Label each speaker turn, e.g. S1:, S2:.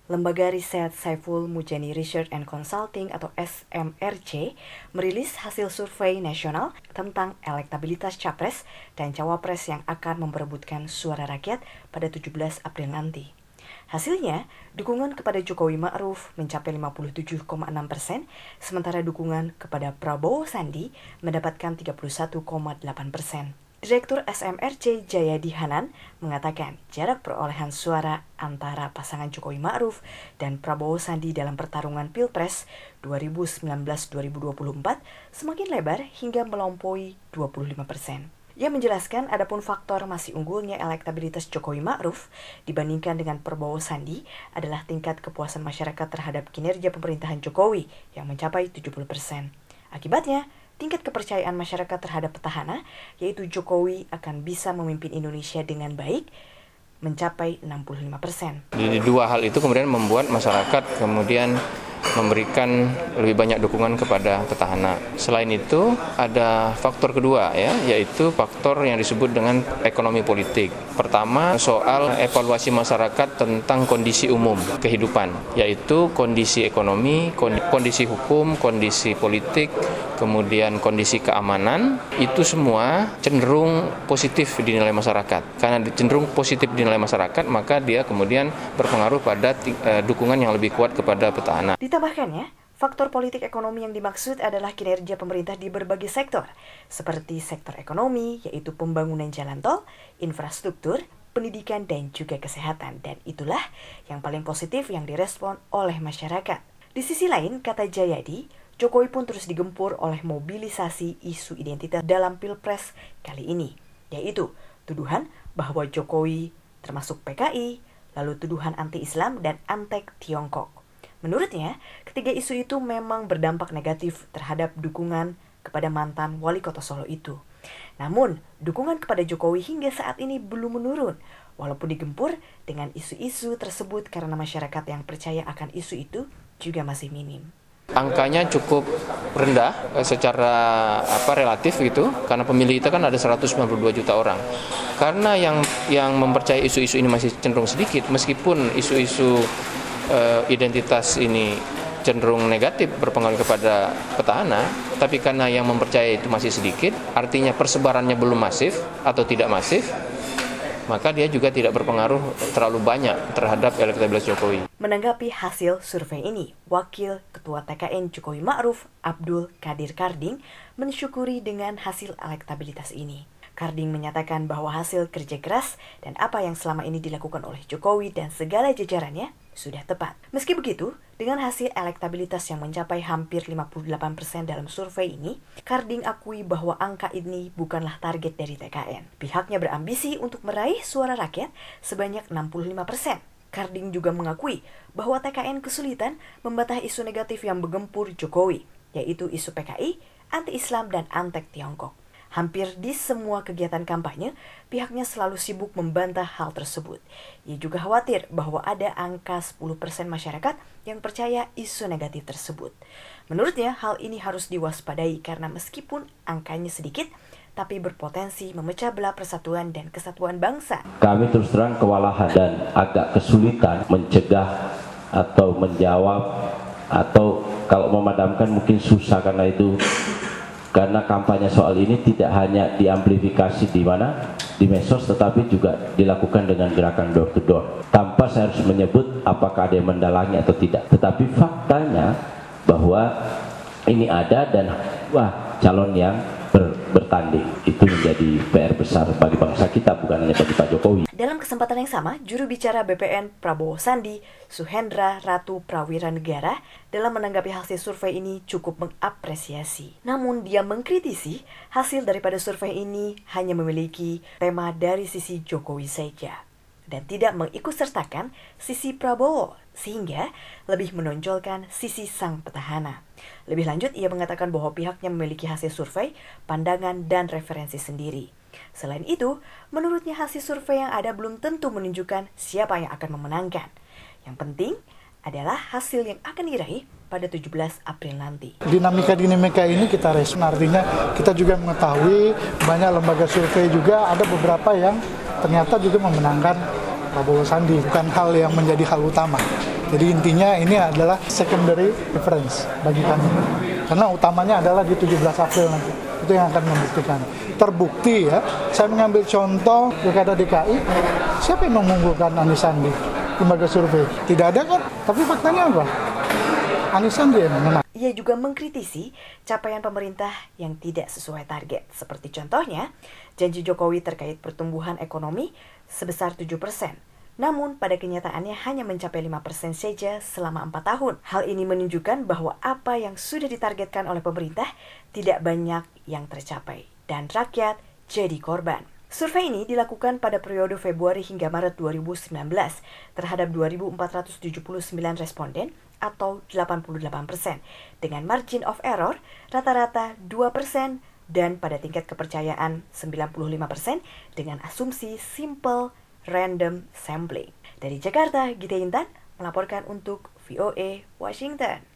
S1: Lembaga riset Saiful Mujani Research and Consulting atau SMRC merilis hasil survei nasional tentang elektabilitas capres dan cawapres yang akan memperebutkan suara rakyat pada 17 April nanti. Hasilnya, dukungan kepada Jokowi Ma'ruf mencapai 57,6%, sementara dukungan kepada Prabowo Sandi mendapatkan 31,8%. Direktur SMRC Jayadi Hanan mengatakan jarak perolehan suara antara pasangan Jokowi Ma'ruf dan Prabowo Sandi dalam pertarungan Pilpres 2019-2024 semakin lebar hingga melampaui 25%. Ia menjelaskan adapun faktor masih unggulnya elektabilitas Jokowi Ma'ruf dibandingkan dengan Prabowo Sandi adalah tingkat kepuasan masyarakat terhadap kinerja pemerintahan Jokowi yang mencapai 70%. Akibatnya, tingkat kepercayaan masyarakat terhadap petahana, yaitu Jokowi akan bisa memimpin Indonesia dengan baik, mencapai 65%.
S2: Jadi dua hal itu kemudian membuat masyarakat kemudian memberikan lebih banyak dukungan kepada petahana. Selain itu ada faktor kedua yaitu faktor yang disebut dengan ekonomi politik. Pertama, soal evaluasi masyarakat tentang kondisi umum kehidupan, yaitu kondisi ekonomi, kondisi hukum, kondisi politik, kemudian kondisi keamanan, itu semua cenderung positif dinilai masyarakat. Karena cenderung positif dinilai masyarakat, maka dia kemudian berpengaruh pada dukungan yang lebih kuat kepada petahana.
S1: Ditambahkannya, faktor politik ekonomi yang dimaksud adalah kinerja pemerintah di berbagai sektor, seperti sektor ekonomi, yaitu pembangunan jalan tol, infrastruktur, pendidikan, dan juga kesehatan. Dan itulah yang paling positif yang direspon oleh masyarakat. Di sisi lain, kata Jayadi, Jokowi pun terus digempur oleh mobilisasi isu identitas dalam Pilpres kali ini, yaitu tuduhan bahwa Jokowi termasuk PKI, lalu tuduhan anti-Islam dan anti-Tiongkok. Menurutnya, ketiga isu itu memang berdampak negatif terhadap dukungan kepada mantan wali kota Solo itu. Namun, dukungan kepada Jokowi hingga saat ini belum menurun, walaupun digempur dengan isu-isu tersebut karena masyarakat yang percaya akan isu itu juga masih minim.
S2: Angkanya cukup rendah secara relatif gitu, karena pemilih kita kan ada 192 juta orang. Karena yang mempercayai isu-isu ini masih cenderung sedikit, meskipun isu-isu identitas ini cenderung negatif berpengaruh kepada petahana, tapi karena yang mempercayai itu masih sedikit, artinya persebarannya belum masif atau tidak masif, maka dia juga tidak berpengaruh terlalu banyak terhadap elektabilitas Jokowi.
S1: Menanggapi hasil survei ini, Wakil Ketua TKN Jokowi Ma'ruf, Abdul Qadir Karding, mensyukuri dengan hasil elektabilitas ini. Karding menyatakan bahwa hasil kerja keras dan apa yang selama ini dilakukan oleh Jokowi dan segala jajarannya sudah tepat. Meski begitu, dengan hasil elektabilitas yang mencapai hampir 58% dalam survei ini, Karding akui bahwa angka ini bukanlah target dari TKN. Pihaknya berambisi untuk meraih suara rakyat sebanyak 65%. Karding juga mengakui bahwa TKN kesulitan membantah isu negatif yang menggempur Jokowi, yaitu isu PKI, anti-Islam, dan anti-Tiongkok. Hampir di semua kegiatan kampanye, pihaknya selalu sibuk membantah hal tersebut. Ia juga khawatir bahwa ada angka 10% masyarakat yang percaya isu negatif tersebut. Menurutnya, hal ini harus diwaspadai karena meskipun angkanya sedikit, tapi berpotensi memecah belah persatuan dan kesatuan bangsa.
S3: Kami terus terang kewalahan dan agak kesulitan mencegah atau menjawab, atau kalau memadamkan mungkin susah karena kampanye soal ini tidak hanya diamplifikasi di medsos, tetapi juga dilakukan dengan gerakan door to door. Tanpa saya harus menyebut apakah ada yang mendalangi atau tidak. Tetapi faktanya bahwa ini ada dan calon yang bertanding. Itu menjadi PR besar bagi bangsa kita, bukan hanya bagi Pak Jokowi.
S1: Dalam kesempatan yang sama, juru bicara BPN Prabowo Sandi, Suhendra Ratu Prawiranegara, dalam menanggapi hasil survei ini cukup mengapresiasi. Namun dia mengkritisi hasil daripada survei ini hanya memiliki tema dari sisi Jokowi saja dan tidak mengikutsertakan sisi Prabowo, sehingga lebih menonjolkan sisi sang petahana. Lebih lanjut, ia mengatakan bahwa pihaknya memiliki hasil survei, pandangan, dan referensi sendiri. Selain itu, menurutnya hasil survei yang ada belum tentu menunjukkan siapa yang akan memenangkan. Yang penting adalah hasil yang akan diraih pada 17 April nanti.
S4: Dinamika ini kita respon, artinya kita juga mengetahui banyak lembaga survei juga ada beberapa yang ternyata juga memenangkan Prabowo Sandi, bukan hal yang menjadi hal utama. Jadi intinya ini adalah secondary reference bagi kami. Karena utamanya adalah di 17 April nanti. Itu yang akan membuktikan. Terbukti ya, saya mengambil contoh Pilkada DKI, siapa yang mengunggulkan Anies Sandi? Lembaga survei. Tidak ada kan? Tapi faktanya apa? Anies Sandi yang menang.
S1: Ia juga mengkritisi capaian pemerintah yang tidak sesuai target. Seperti contohnya, janji Jokowi terkait pertumbuhan ekonomi sebesar 7%. Namun pada kenyataannya hanya mencapai 5% saja selama 4 tahun. Hal ini menunjukkan bahwa apa yang sudah ditargetkan oleh pemerintah tidak banyak yang tercapai. Dan rakyat jadi korban. Survei ini dilakukan pada periode Februari hingga Maret 2019 terhadap 2.479 responden atau 88%, dengan margin of error rata-rata 2% dan pada tingkat kepercayaan 95% dengan asumsi simple random sampling. Dari Jakarta, Gita Intan melaporkan untuk VOA Washington.